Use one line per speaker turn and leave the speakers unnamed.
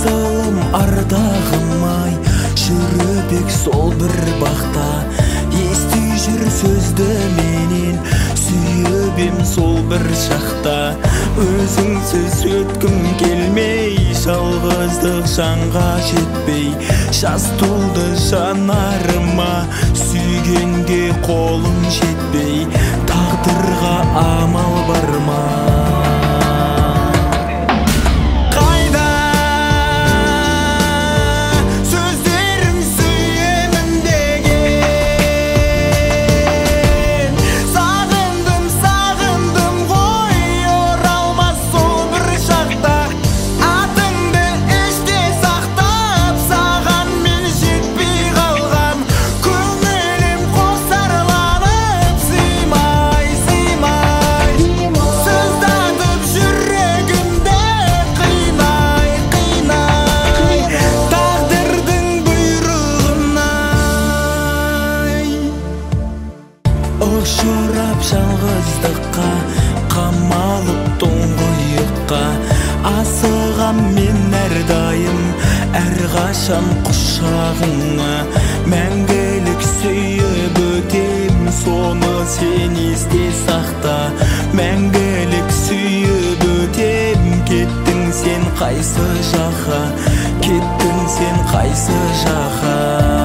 асылым ардағым-ай, жүребек сол бір бақта. Ести жүр сөзді менен, сүйебем сол бір шақта. Өзіңсіз өткім келмей, жалғыздық жанға жетпей, жас толды жанарыма, сүйгенге қолым жетпей, тағдырға амал бар ма? Ұшырап жалғыздыққа, қамалып тұңғиыққа, асығам мен әрдайым, әрқашан құшағыңа. Мәңгілік сүйіп өтем, соны сен есте сақта. Мәңгілік сүйіп өтем, кеттің сен қайсы жаққа, кеттің сен қайсы жаққа.